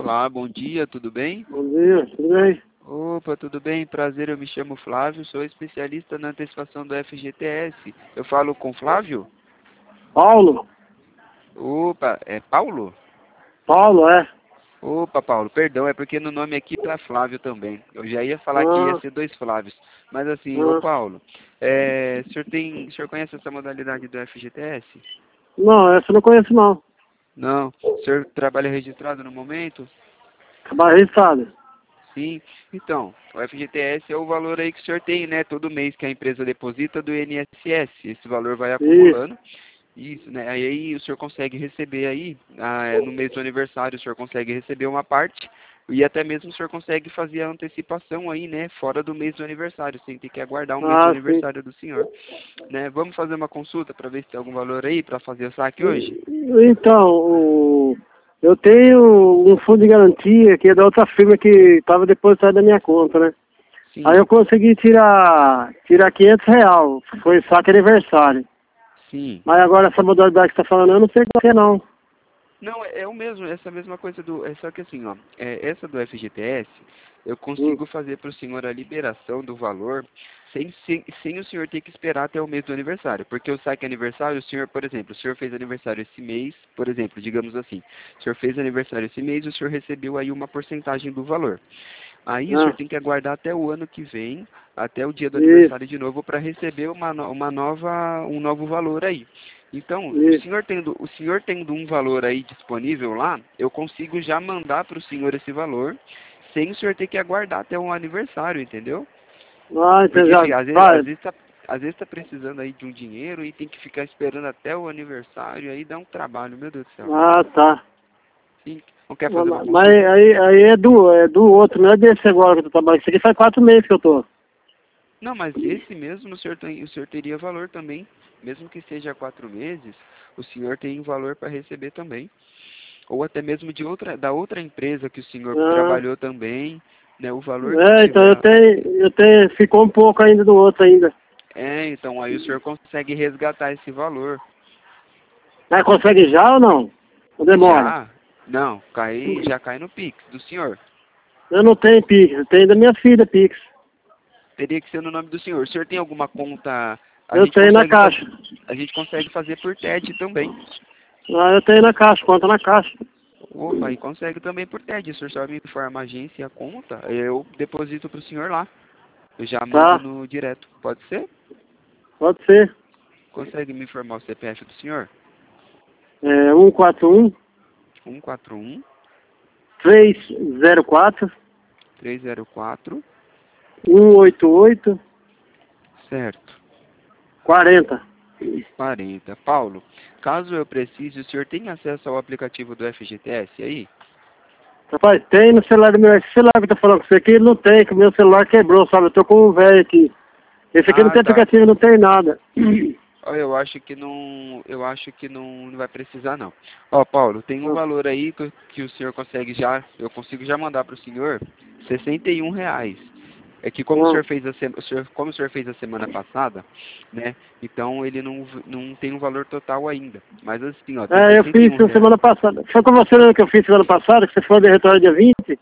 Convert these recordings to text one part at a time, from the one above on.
Olá, bom dia, tudo bem? Bom dia, tudo bem? Opa, tudo bem? Prazer, eu me chamo Flávio, sou especialista na antecipação do FGTS. Eu falo com Flávio? Paulo? Opa, é Paulo? Paulo, é? Opa, Paulo, perdão, é porque no nome aqui tá Flávio também. Eu já ia falar que ia Ah, ser dois Flávios. Mas assim, ô ah. Paulo, o senhor conhece essa modalidade do FGTS? Não, essa eu não conheço não. Não. O senhor trabalha registrado no momento? Trabalho registrado. Sim, então, o FGTS é o valor aí que o senhor tem, né? Todo mês que a empresa deposita do INSS. Esse valor vai Isso. acumulando. Isso, né? Aí o senhor consegue receber aí, no mês do aniversário, o senhor consegue receber uma parte. E até mesmo o senhor consegue fazer a antecipação aí, né? Fora do mês do aniversário, sem ter que aguardar o mês do Ah, sim. aniversário do senhor. Né? Vamos fazer uma consulta para ver se tem algum valor aí para fazer o saque hoje? Então, eu tenho um fundo de garantia que é da outra firma que estava depositado na minha conta, né? Aí Sim, eu consegui tirar R$ 500. Foi saque aniversário. sim. Mas agora essa modalidade que você está falando, eu não sei qual que é não. Não, é o mesmo, essa mesma coisa do. É só que assim, ó, essa do FGTS, eu Hum. consigo fazer para o senhor a liberação do valor sem o senhor ter que esperar até o mês do aniversário. Porque o saque aniversário, o senhor, por exemplo, o senhor fez aniversário esse mês, por exemplo, digamos assim, o senhor fez aniversário esse mês, o senhor recebeu aí uma porcentagem do valor. Aí o senhor Ah, tem que aguardar até o ano que vem, até o dia do isso, aniversário de novo, para receber um novo valor aí. Então, isso. o senhor tendo um valor aí disponível lá, eu consigo já mandar para o senhor esse valor, sem o senhor ter que aguardar até o aniversário, entendeu? Ah, então Porque já assim, vai. às vezes tá precisando aí de um dinheiro e tem que ficar esperando até o aniversário, aí dá um trabalho, meu Deus do céu. Ah, tá. Sim, não quer fazer uma Mas consulta? aí é do outro, não é desse agora que eu tô trabalhando. Isso aqui faz 4 meses que eu tô. Não, mas esse mesmo o senhor teria valor também. Mesmo que seja 4 meses, o senhor tem valor para receber também. Ou até mesmo da outra empresa que o senhor Ah, trabalhou também, né? O valor que então tiver. ficou um pouco ainda do outro ainda. Então aí o senhor consegue resgatar esse valor. Mas consegue já ou não? Ou demora? Já? Não, já cai no Pix do senhor. Eu não tenho Pix, eu tenho da minha filha Pix. Teria que ser no nome do senhor. O senhor tem alguma conta? A Eu gente tenho na consegue fazer, caixa. a gente consegue fazer por TED também. Eu tenho na caixa, conta na caixa. Opa, e consegue também por TED. O senhor só me informa a agência e a conta, eu deposito para o senhor lá. Eu já mando Tá? no direto. Pode ser? Pode ser. Consegue me informar o CPF do senhor? É 141 141 304 304 188 certo. 40. 40. Paulo, caso eu precise, o senhor tem acesso ao aplicativo do FGTS aí? Rapaz, tem no celular do meu. Esse celular que eu tô falando com você aqui, ele não tem, que o meu celular quebrou, sabe? Eu tô com um velho aqui. Esse aqui não Ah, tem tá. aplicativo, não tem nada. Ó, eu acho que não vai precisar não. Ó, Paulo, tem um Ah, valor aí que o senhor consegue eu consigo já mandar para o senhor, R$ 61. É que como o ah. senhor fez como o senhor fez a semana passada, né? Então ele não tem um valor total ainda. Mas assim, ó, tem Eu sessenta e fiz um reais. semana passada. Foi com você mesmo que eu fiz semana passada, que você foi de retorno dia 20?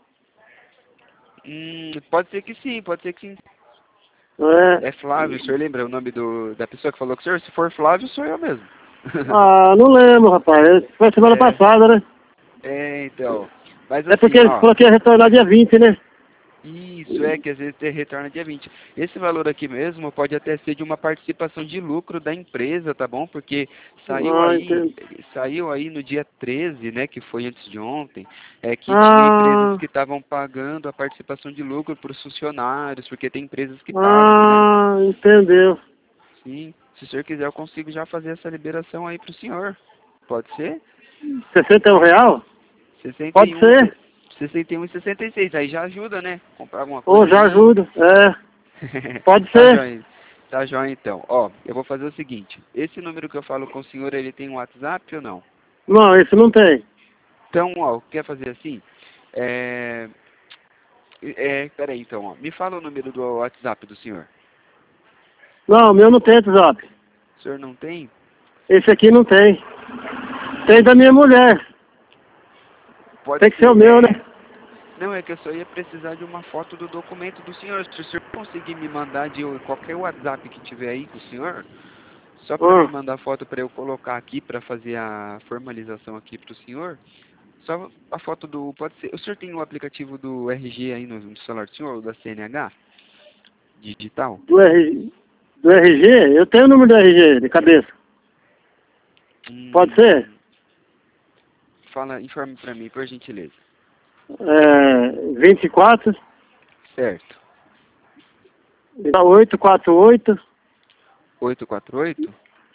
Pode ser que sim, pode ser que sim. É. É Flávio, o senhor lembra o nome da pessoa que falou com o senhor? Se for Flávio, sou eu mesmo. Ah, não lembro, rapaz. Foi semana É, passada, né? então. Mas É porque assim, ele ó. falou que ia retornar dia 20, né? Isso que às vezes retorna dia 20. Esse valor aqui mesmo pode até ser de uma participação de lucro da empresa, tá bom? Porque Entendo. saiu aí no dia 13, né, que foi antes de ontem, que tinha empresas Ah, que estavam pagando a participação de lucro para os funcionários, porque tem empresas que pagam, né? entendeu. Sim, se o senhor quiser eu consigo já fazer essa liberação aí para o senhor. Pode ser? R$ 61? Pode 61, ser. 61 e 66, aí já ajuda, né? Comprar alguma Ou já coisinha. ajuda. Pode Tá ser. joia. Tá joia então. Ó, eu vou fazer o seguinte. Esse número que eu falo com o senhor, ele tem um WhatsApp ou não? Não, esse não tem. Então, ó, quer fazer assim? Peraí então, ó. Me fala o número do WhatsApp do senhor. Não, o meu não tem WhatsApp. O senhor não tem? Esse aqui não tem. Tem da minha mulher. Pode Tem que ser o ser. meu, né? Não, é que eu só ia precisar de uma foto do documento do senhor. Se o senhor conseguir me mandar de qualquer WhatsApp que tiver aí com o senhor, só para me Ah, mandar foto para eu colocar aqui para fazer a formalização aqui para o senhor. Só a foto do... Pode ser... O senhor tem o aplicativo do RG aí no celular do senhor, ou da CNH? Digital? do RG? Eu tenho o número do RG de cabeça. Pode ser? Fala, informe para mim, por gentileza. 24, Certo. 848, 848?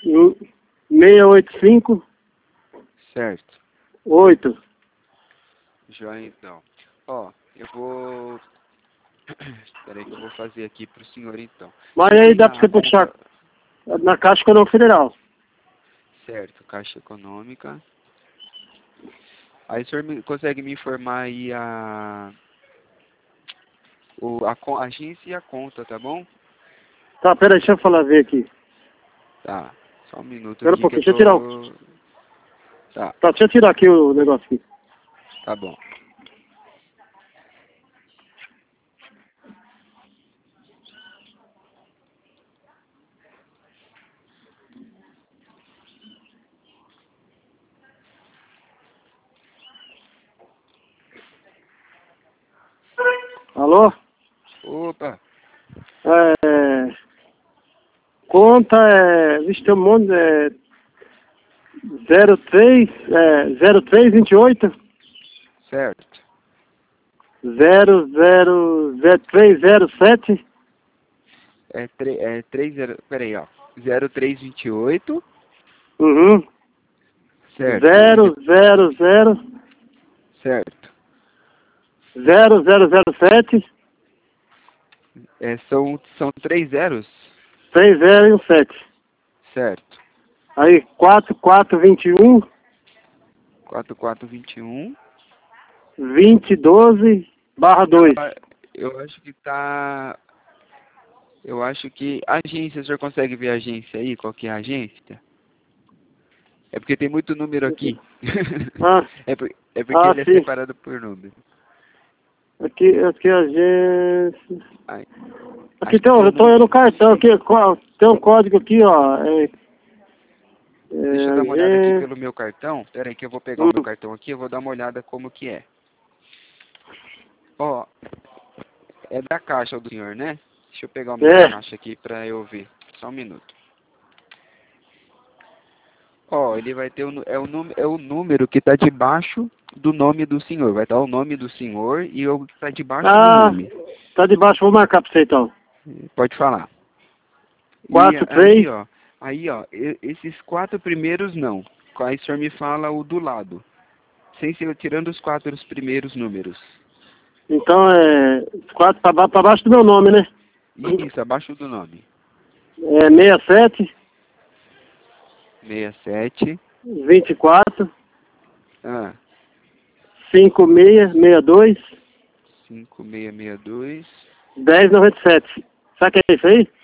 685, Certo. 8. Joia, então. Ó, eu vou... Espera aí que eu vou fazer aqui pro senhor, então. Mas Você aí tem dá pra a você puxar conta... na Caixa Econômica Federal. Certo, Caixa Econômica. Aí o senhor consegue me informar aí a agência e a conta, tá bom? Tá, pera aí, deixa eu falar, ver aqui. Tá, só um minuto Pera um aqui que pouquinho, eu deixa eu tirar o... tô... Tá, Tá, deixa eu tirar aqui o negócio aqui. tá bom. Alô? Opa, É... Conta Vixe, tem um monte... 0328 certo. 000307 Peraí, ó. 0328, uhum. certo. E 000 certo. 0007 São 3 zeros? 3017. Certo. Aí 4421 4421. 2012/2. Eu acho que tá... Eu acho que... Agência, o senhor consegue ver a agência aí? Qual que é a agência? É porque tem muito número aqui. Ah, É porque ele é sim. separado por número. Aqui a agência. Ai, Aqui acho que tem seu eu tô número... no cartão aqui, tem um código aqui, ó. Deixa eu dar uma olhada aqui Agência. pelo meu cartão. Pera aí que eu vou pegar o meu Hum. cartão aqui, eu vou dar uma olhada como que é. Ó, é da caixa do senhor, né? Deixa eu pegar o meu da É. caixa aqui pra eu ver. Só um minuto. Ó, ele vai ter é o número que tá debaixo do nome do senhor. Vai estar o nome do senhor e o que tá debaixo do Ah, nome. tá debaixo, vou marcar pra você então. Pode falar. E 43. aí, ó, esses 4 primeiros não. Aí o senhor me fala o do lado. Sem ser tirando os 4 primeiros números. Então 4 pra baixo do meu nome, né? Isso, abaixo do nome. 67 67. 24 Ah, 5662 5662. 1097. Sabe o que é isso aí?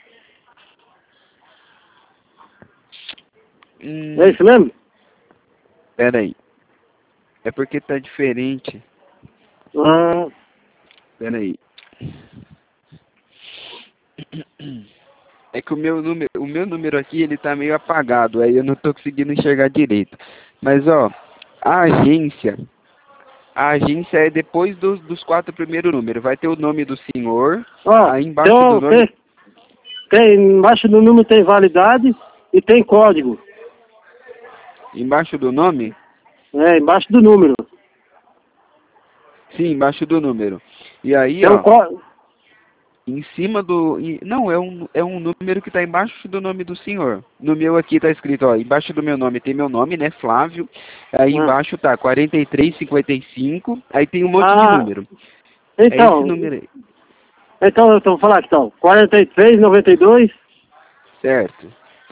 É isso mesmo? Pera aí. É porque tá diferente. Ah, Pera aí. É que o meu número aqui, ele tá meio apagado, aí eu não tô conseguindo enxergar direito. Mas, ó, a a agência é depois dos 4 primeiros números. Vai ter o nome do senhor, ó, aí embaixo do nome, tem, embaixo do número tem validade e tem código. embaixo do nome? Embaixo do número. Sim, embaixo do número. E aí, Tem um ó, código. em cima do... Não, é um número que está embaixo do nome do senhor. No meu aqui está escrito, ó, embaixo do meu nome tem meu nome, né, Flávio. Aí embaixo tá 4355, aí tem um monte de número. É esse Então, número aí. então eu vou falar aqui, então. 4392 Certo.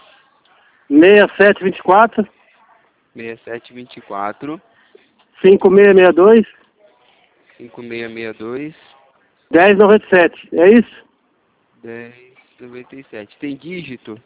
6724 6724 5662 5662 1097. É isso? 1097. Tem dígito?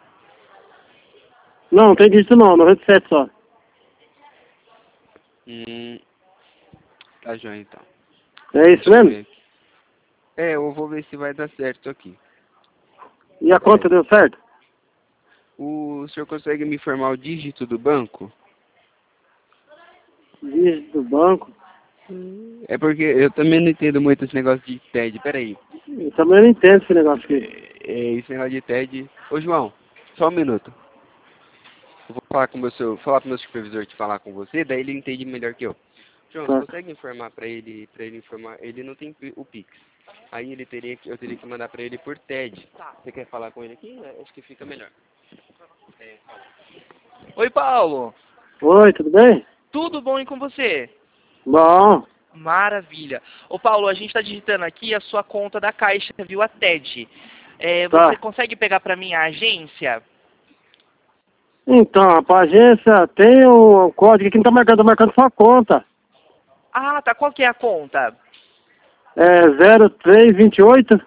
Não, não tem dígito não, 97 só. Tá joia então. É isso Deixa eu mesmo? ver aqui. É, eu vou ver se vai dar certo aqui. E a conta deu certo? O senhor consegue me informar o dígito do banco? Dígito do banco. É porque eu também não entendo muito esse negócio de TED. Peraí. Eu também não entendo esse negócio aqui. Esse negócio de TED. Ô, João, só um minuto. Eu vou falar com falar pro meu supervisor te falar com você, daí ele entende melhor que eu. João, você Tá. consegue informar pra ele informar? Ele não tem o Pix. Aí eu teria que mandar pra ele por TED. Você quer falar com ele aqui? Acho que fica melhor. Oi, Paulo. Oi, tudo bem? Tudo bom e com você? Bom. Maravilha. Ô, Paulo, a gente está digitando aqui a sua conta da Caixa, viu? A TED. Tá. Você consegue pegar para mim a agência? Então, a agência tem o código aqui, não tá marcando sua conta. Ah, tá. Qual que é a conta? É 0328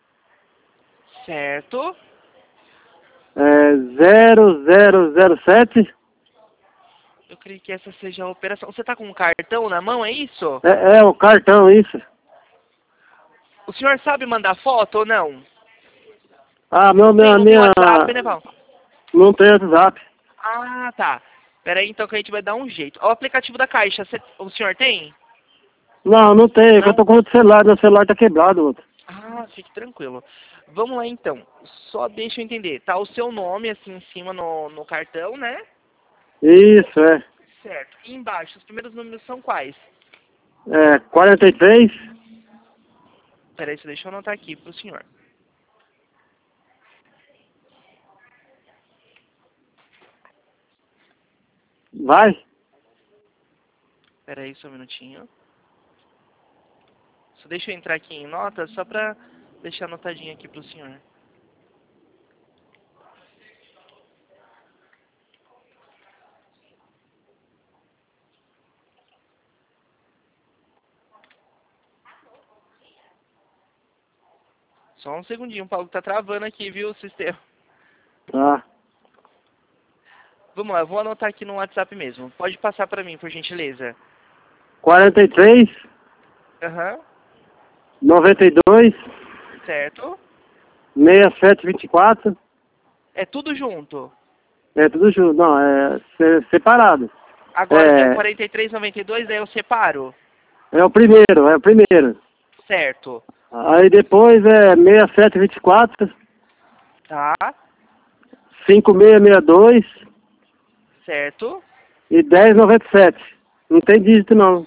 Certo. é 0007. Eu creio que essa seja a operação. Você tá com um cartão na mão, é isso? É o cartão, isso. O senhor sabe mandar foto ou não? Ah, Não tem WhatsApp, né, Paulo? não tem WhatsApp. Ah, tá. Pera aí, então, que a gente vai dar um jeito. O aplicativo da Caixa, o senhor tem? Não tem, Não? eu tô com outro celular, meu celular tá quebrado, outro. Ah, fique tranquilo. Vamos lá, então. Só deixa eu entender. Tá o seu nome, assim, em cima no cartão, né? Isso, Certo. E embaixo, os primeiros números são quais? 43. Peraí, deixa eu anotar aqui pro senhor. Vai? Peraí, só um minutinho. Só deixa eu entrar aqui em nota, só pra deixar anotadinho aqui pro senhor. Só um segundinho, o Paulo tá travando aqui, viu, o sistema. Tá. Vamos lá, eu vou anotar aqui no WhatsApp mesmo. Pode passar pra mim, por gentileza. 43, Aham, 92, certo. 6724. É tudo junto. É tudo junto, não, separado. Agora, se é o 4392, daí eu separo. É o primeiro. Certo. Aí depois é 6724, Tá, 5662 certo. e 1097. Não tem dígito não.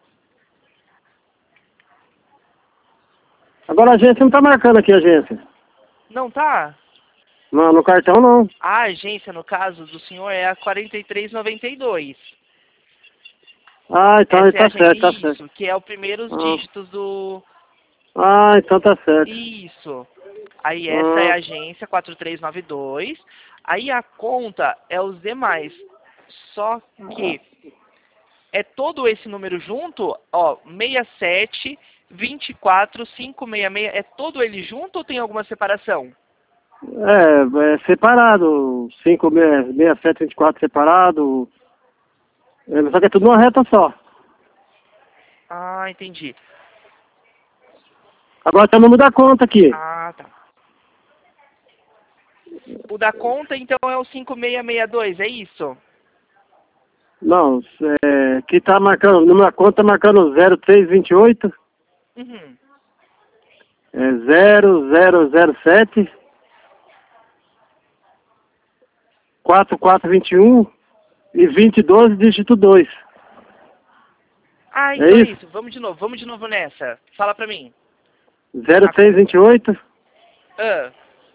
Agora a agência não tá marcando aqui a agência. Não tá? Não, no cartão não. A agência, no caso do senhor, é a 4392. Ah, então Essa é a tá certo, tá agência. certo. Isso, que é os primeiros dígitos do... Ah, então tá certo. Isso. Aí essa é a agência 4392. Aí a conta é os demais. Só que é todo esse número junto, ó, 67, 24, 566, é todo ele junto ou tem alguma separação? É separado. 6724 separado. Só que é tudo numa reta só. Ah, entendi. Agora tá o número da conta aqui. Ah, tá. O da conta, então, é o 5662, é isso? Não, que tá marcando, numa conta tá marcando 0328, Uhum. 0007, 4421 e 2012, dígito 2. Ah, É então é isso? isso. Vamos de novo nessa. Fala pra mim. 0328, Ah,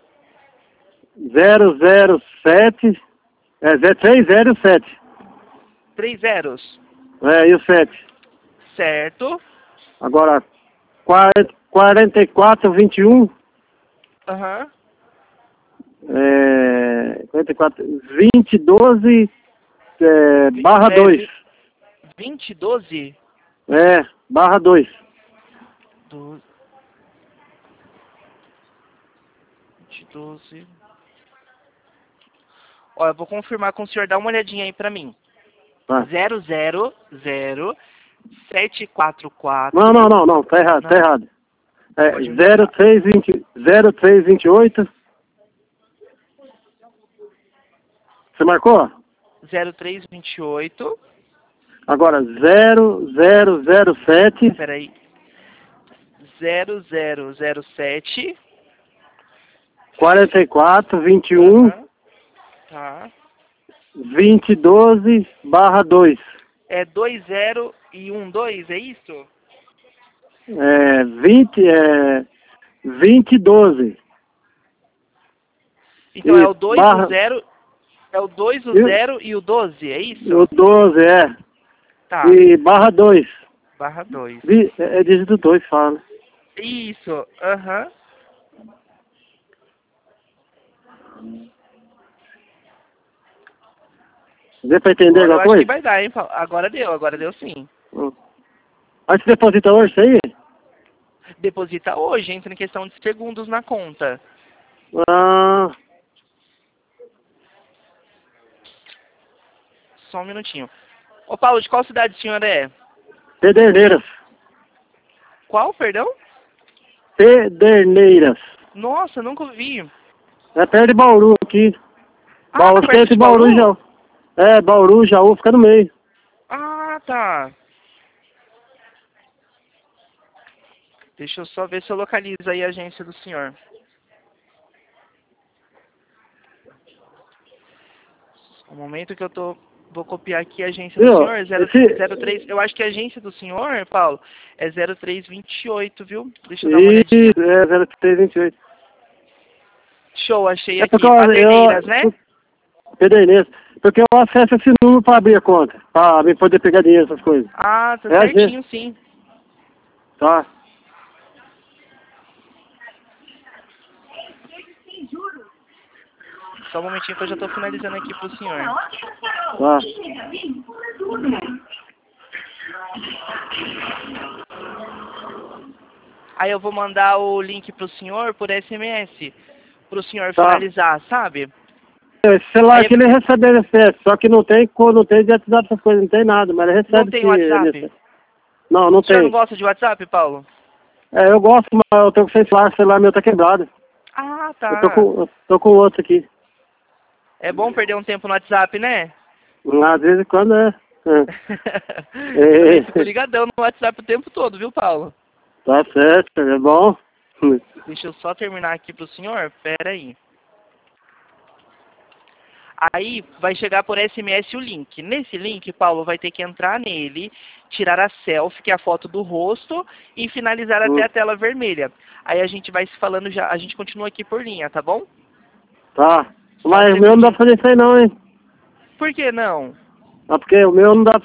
007, 0307, 3 zeros. e o 7. Certo. Agora, 4421, Aham. 2012, barra 2. 2012? Barra 2. 2012. Ó, eu vou confirmar com o senhor. Dá uma olhadinha aí pra mim. Tá. 000 744. Não, tá errado, Não. tá errado. É Pode me passar. 0328. Você marcou? 0328. Agora 0007 Peraí. 0007. 4421 Aham. Tá. 2012/2. É 20 e 12, é isso? 2012. Então é o Isso, 2, barra- o 0, é o 2, o 0 e o 12, é isso? O 12 é. Tá. E /2. Barra 2. É dígito 2, fala. Isso, aham. Deu pra entender Agora eu alguma acho que coisa? vai dar, hein, Paulo? Agora deu sim. Aí você deposita hoje isso aí? Deposita hoje, entra em questão de segundos na conta. Ah, Só um minutinho. Ô Paulo, de qual cidade o senhor é? Pederneiras. Qual, perdão? Pederneiras. Nossa, nunca ouvi. É perto de Bauru aqui. Ah, Bauru, tá fica perto entre de Bauru e Bauru? Jaú. É, Bauru, Jaú, fica no meio. Ah, tá. Deixa eu só ver se eu localizo aí a agência do senhor. Um momento que eu vou copiar aqui a agência do Viu? senhor, 03. Esse... Eu acho que a agência do senhor, Paulo, é 0328, viu? Deixa eu dar uma olhadinha. Isso, é 0328. Show, achei É aqui. porque Paderneiras, né? Pederneiras. Porque eu acesso esse número pra abrir a conta. Pra mim poder pegar dinheiro, essas coisas. Ah, tá É a certinho, sim. Tá. Só um momentinho que eu já tô finalizando aqui pro senhor. Tá. Aí eu vou mandar o link pro senhor por SMS. Pro senhor Tá. finalizar, sabe? Esse celular Aí- aqui ele recebe NSS, só que não tem de WhatsApp, essas coisas, não tem nada, mas ele recebe Não tem esse WhatsApp? NSS. Não, não O senhor não tem. gosta de WhatsApp, Paulo? É, eu gosto, mas eu tô com sem celular, o celular meu tá quebrado. Ah, Eu tá. tô com outro aqui. É bom perder um tempo no WhatsApp, né? Às vezes quando é. Eu nem fico ligadão no WhatsApp o tempo todo, viu, Paulo? Tá certo, é bom. Deixa eu só terminar aqui pro senhor. Pera aí. Aí vai chegar por SMS o link. Nesse link, Paulo vai ter que entrar nele, tirar a selfie, que é a foto do rosto, e finalizar até a tela vermelha. Aí a gente vai se falando já, a gente continua aqui por linha, tá bom? Tá. Só Mas um o meu não dá pra fazer isso aí não, hein? Por que não? Ah, porque o meu não dá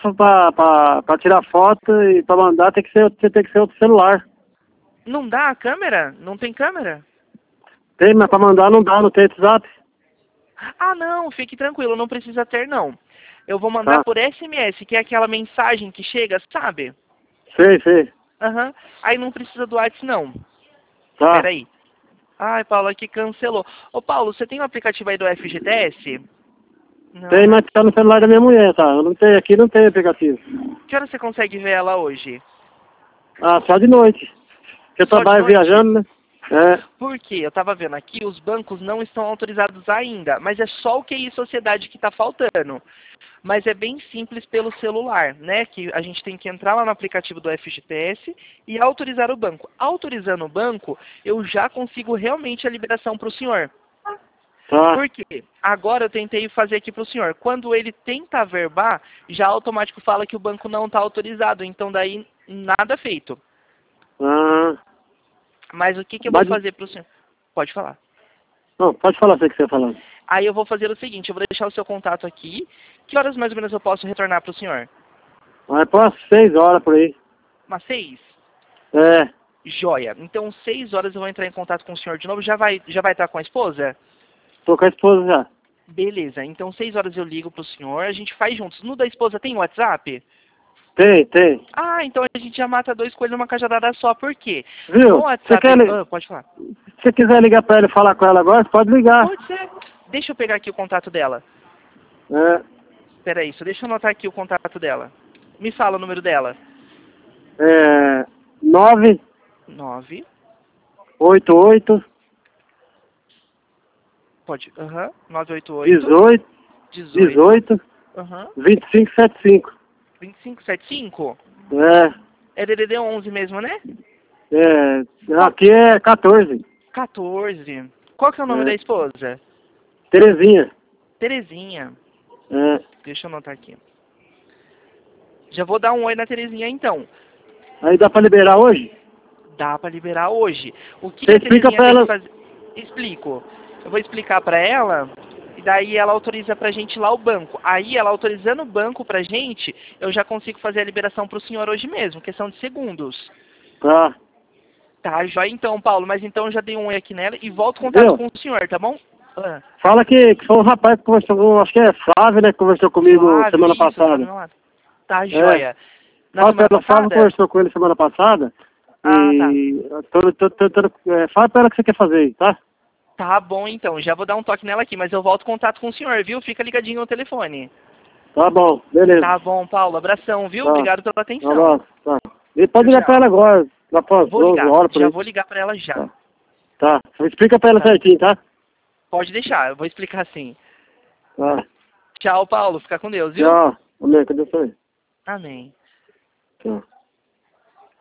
pra tirar foto e pra mandar tem que ser outro celular. Não dá a câmera? Não tem câmera? Tem, mas pra mandar não dá, não tem WhatsApp. Ah, não, fique tranquilo, não precisa ter, não. Eu vou mandar Tá. por SMS, que é aquela mensagem que chega, sabe? Sei. Aham. Aí não precisa do WhatsApp, não. Tá. Peraí. Ai, Paulo, aqui cancelou. Ô, Paulo, você tem o aplicativo aí do FGTS? Não. Tem, mas tá no celular da minha mulher, tá? Eu não tenho, aqui não tem aplicativo. Que hora você consegue ver ela hoje? Ah, só de noite. Porque eu Só de trabalho noite? viajando, né? É. Por quê? Eu tava vendo aqui, os bancos não estão autorizados ainda, mas é só o QI Sociedade que tá faltando. Mas é bem simples pelo celular, né? Que a gente tem que entrar lá no aplicativo do FGTS e autorizar o banco. Autorizando o banco, eu já consigo realmente a liberação para o senhor. Tá. Por quê? Agora eu tentei fazer aqui para o senhor. Quando ele tenta averbar, já automático fala que o banco não está autorizado. Então daí nada feito. Ah. Mas o que eu vou fazer para o senhor? Pode falar. Não, pode falar o que você está falando. Aí eu vou fazer o seguinte, eu vou deixar o seu contato aqui. Que horas mais ou menos eu posso retornar para o senhor? Ah, é para 6 horas por aí. Umas 6? É. Joia. Então 6 horas eu vou entrar em contato com o senhor de novo. Já vai estar com a esposa? Tô com a esposa já. Beleza. Então 6 horas eu ligo pro senhor. A gente faz juntos. No da esposa tem WhatsApp? Tem. Ah, então a gente já mata 2 coelhos numa cajadada só. Por quê? Viu? No WhatsApp... pode falar. Se você quiser ligar para ela e falar com ela agora, você pode ligar. Pode ser. Deixa eu pegar aqui o contato dela. É. Espera aí, só deixa eu anotar aqui o contato dela. Me fala o número dela. É 9. 88 Pode. 988. 18 18. 18 2575. 2575? É, É DDD 11 mesmo, né? aqui é 14. 14. Qual que é o nome da esposa? Terezinha. Terezinha. É. Deixa eu anotar aqui. Já vou dar um oi na Terezinha então. Aí dá pra liberar hoje? Dá pra liberar hoje. O que Você a explica Terezinha pra tem ela. que fazer? Explico. Eu vou explicar pra ela e daí ela autoriza pra gente lá o banco. Aí ela autorizando o banco pra gente, eu já consigo fazer a liberação pro senhor hoje mesmo, questão de segundos. Tá. Tá, joia então, Paulo. Mas então eu já dei um oi aqui nela e volto contato Viu? com o senhor, tá bom? Ah, Fala que foi um rapaz que conversou com, acho que é Flávio, né, que conversou comigo Flávio, semana isso, passada. Flávio, tá, joia. Na Fala pra semana ela, Flávio passada? conversou com ele semana passada. Ah, tá. E fala pra ela o que você quer fazer aí, tá? Tá bom então, já vou dar um toque nela aqui, mas eu volto contato com o senhor, viu? Fica ligadinho no telefone. Tá bom, beleza. Tá bom, Paulo. Abração, viu? Tá. Obrigado pela Tá atenção. bom, tá. E pode ligar Tchau. pra ela agora, lá pra Vou 12 ligar, horas por já aí. vou ligar pra ela já. Tá. Tá. Explica pra ela Tá. certinho, tá? Pode deixar, eu vou explicar sim. Tá. Tchau, Paulo. Fica com Deus, viu? Tchau. Amém. Cadê você? Amém. Tchau.